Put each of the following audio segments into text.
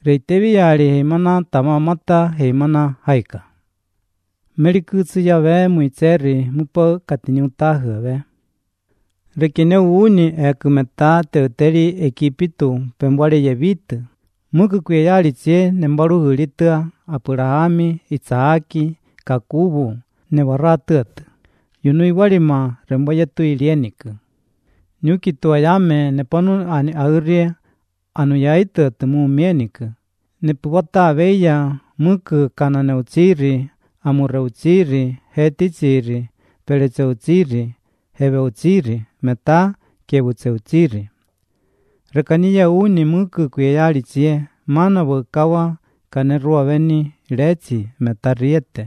Reitevi yari heimana tamamata heimana haika. Merikutsu yave muitseri mupo katiniutahve. Rekine uni ekumeta teuteri ekipitu pembuare yevitu. Muku kuyari tsie nembaru huritua Apurahami, Isaaki, Kakubu, nebaratuatu. Yunui warima remboyetu ilieniku. Nyuki tuayame neponu ani aurie anu yaituatu mumieniku. Nepuwata veya muku kananeutsiri, amureutsiri, hetitsiri, peretseutsiri, hebeutsiri, meta kebutseutsiri. Rekaniya uni muku kuyayari tsie, mana wakawa kanerua veni retsi metariete.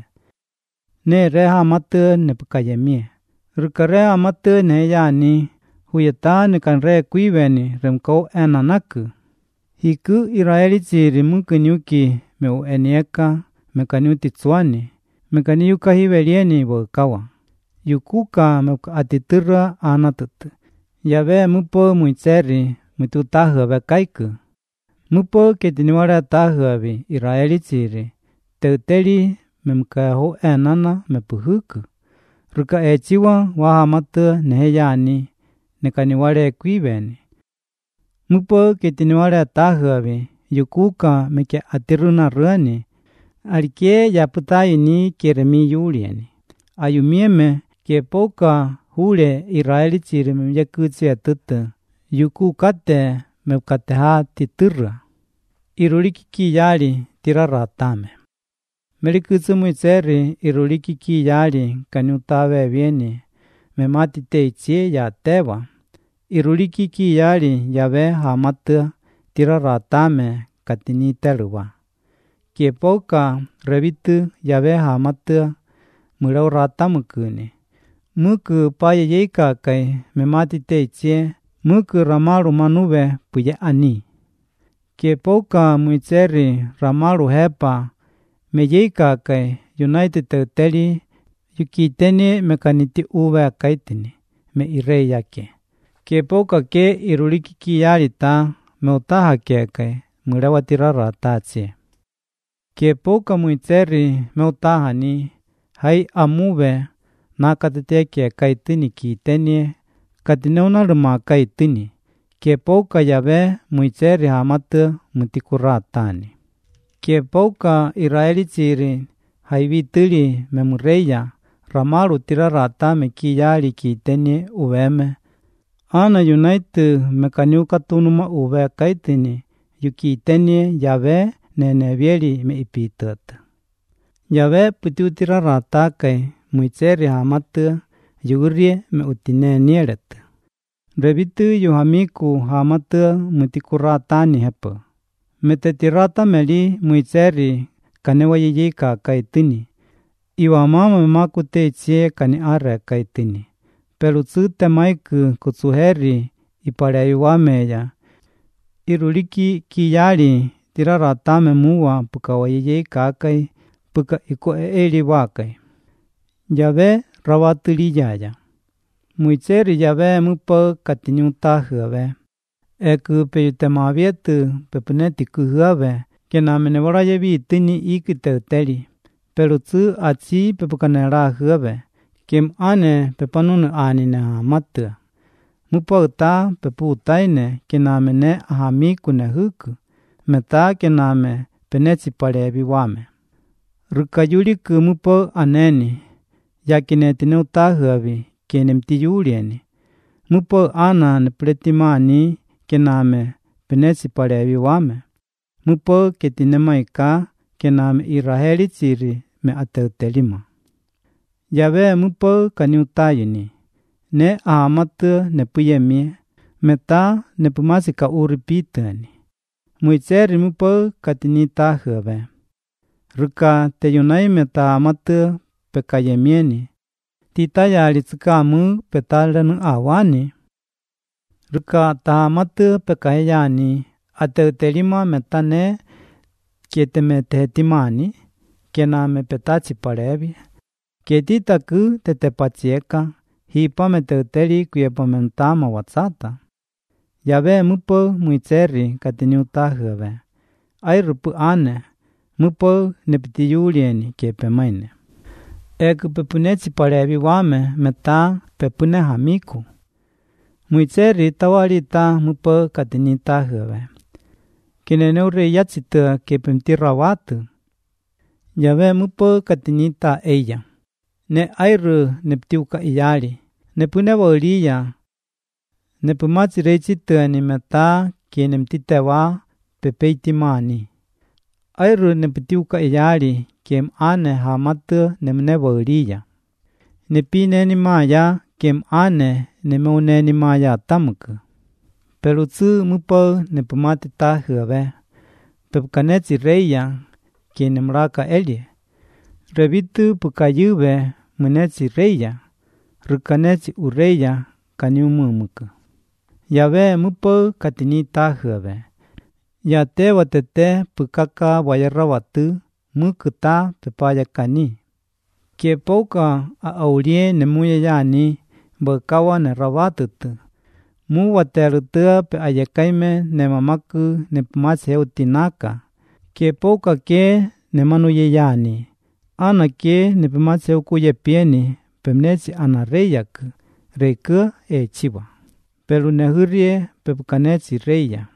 Ne reha matu nepukayemie. Rukareha matu ne yani huyeta nekanre kuiveni remkau enanaku. Hiku Israeli tsiri muku nyuki meu enieka mekaniuti tsuani. Mekaniuka hivelieni wakawa. Yukuka meuka atitura anatutu. Yave mupo muitseri mututahu kaiku. Mupo ketiniwara tahuavi Israeli tsiri. Teuteri memkaho enana mepuhuku. Ruka echiwa wahamatu neheyani nekaniware kuiveni. Mupo ketiniwara tahuavi yukuka meke atiruna ruani. Alike yaputayini keremi yulieni. Ayumieme kepoka hule Israeli tsiri memyekutsi atutu. Yukukate meukateha titura. Irurikiki yari tiraratame. Merikutsu muitseri irurikiki yari kaniutave vieni. Mematite itsie ya tewa. Irurikiki yari yave hamatu tiraratame katini teluwa. Kiepoka revitu yave hamatu murauratamukuni. Muku paye yeika kai mematite itsie. Muku ramaru manuve puye ani. Kiepoka muitseri ramaru hepa meyeika kai United teuteri yukiteni mekaniti uve kaitini me irei yake. Kiepoka ke irurikiki yarita meutaha ke kai murewatirara tatsie. Kiepoka muitseri meutaha ni hai amuve nakatete kaitini kiteni katineuna ruma kaitini. Kiepoka yave muitseri hamatu mutikuratani. Kiepoka Israeli tsiri haivitiri memureya ramaru tirarata mekiyari kiteni uveme. Ana United mekaniuka tunuma uve kaitini yukiteni yave nenevieri me ipitata. Yave putiutirarata kai muitseri hamatu yugurie me utine nieretu. Revitu yuhamiku hamatu mutikuratani hepa. Metetirata meli muitseri kanewa yeyika kaitini. Iwa mama memakute itsie kani are kaitini. Pelutsu temaiku kutsuheri ipare iwameya. Iruriki kiyari tirarata memuwa pukawa yeyika kai puka iko eeli wakai. Yave rawaturi yaya. Muitseri yave mupo katiniutahuave. Eku peyutemavietu pepuneti kuhuave kenamenevora yevi tini ikiteuteri. Pelutsu atsi pepukanera huave. Kem ane pepanunu anine hamatua. Mupo uta pepu utaine kenamene ahamiku nehuku. Meta kename penetsi parevi wame. Rukayuriku mupo aneni. Yakinetine utahuavi kenemti yulieni. Mupo ana nepretimani kename penetsi parevi wame. Mupo ketinemaika kename Israeli tsiri me ateutelima. Yave mupo kaniutayini. Ne ahamatu nepuyemie. Meta nepumasika uripitani. Muitseri mupo katinitahuave. Ruka teyunai meta amatu pekayemieni. Titaya alitsukamu petalenu awani. Ruka tahamatu pekayani ateutelima metane kietemetehetimani kename petatsi parevi. Kietitaku tetepatsieka hipame teuteri kuyepamentama watsata. Yave mupo muitseri katiniutahuave. airupu ane, mupo nepitiyulieni kepemaine. Egu pepunetsi parevi wame meta pepune hamiku. Muitseri tawalita mupo katinita hwe. Kineneure yatsita kepemtira watu. Yave mupo katinita eya. Ne airu neptiuka iyali. Nepune wauliya. Nepumatsi reichita ni meta kienemtitewa pepeitimani. Airu neptiuka iyali kiem ane hamatu nemne wauliya. Nepine maya kiem ane nemeune maya tamuku. Pelutsu mupo nepumatita hwe. Pepkanetsi reya kienemraka elie. Revitu pukayuwe munetsi reya. Rukanetsi ureya kaniumumuku. Yave mupo katinita hwe. Yate watete pukaka wayarawatu mukuta pepayakani. Kiepoka aulie nemuye yani bakawa nerawatutu. Mu waterutua pe ayakaime nemamaku nepumatsi heutinaka. Kiepoka ke nemanuye yani. Ana ke nepumatsi heukuye pieni pemnetsi ana reyaku. Reku chiwa. Pero nehurie pepukanetsi reya.